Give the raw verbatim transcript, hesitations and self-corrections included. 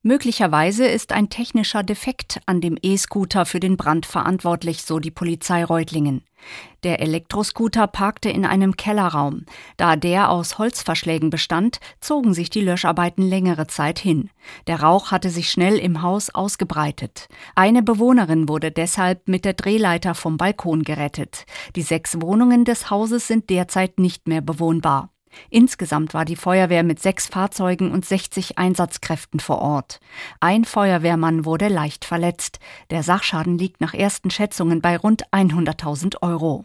Möglicherweise ist ein technischer Defekt an dem E-Scooter für den Brand verantwortlich, so die Polizei Reutlingen. Der Elektroscooter parkte in einem Kellerraum. Da der aus Holzverschlägen bestand, zogen sich die Löscharbeiten längere Zeit hin. Der Rauch hatte sich schnell im Haus ausgebreitet. Eine Bewohnerin wurde deshalb mit der Drehleiter vom Balkon gerettet. Die sechs Wohnungen des Hauses sind derzeit nicht mehr bewohnbar. Insgesamt war die Feuerwehr mit sechs Fahrzeugen und sechzig Einsatzkräften vor Ort. Ein Feuerwehrmann wurde leicht verletzt. Der Sachschaden liegt nach ersten Schätzungen bei rund hunderttausend Euro.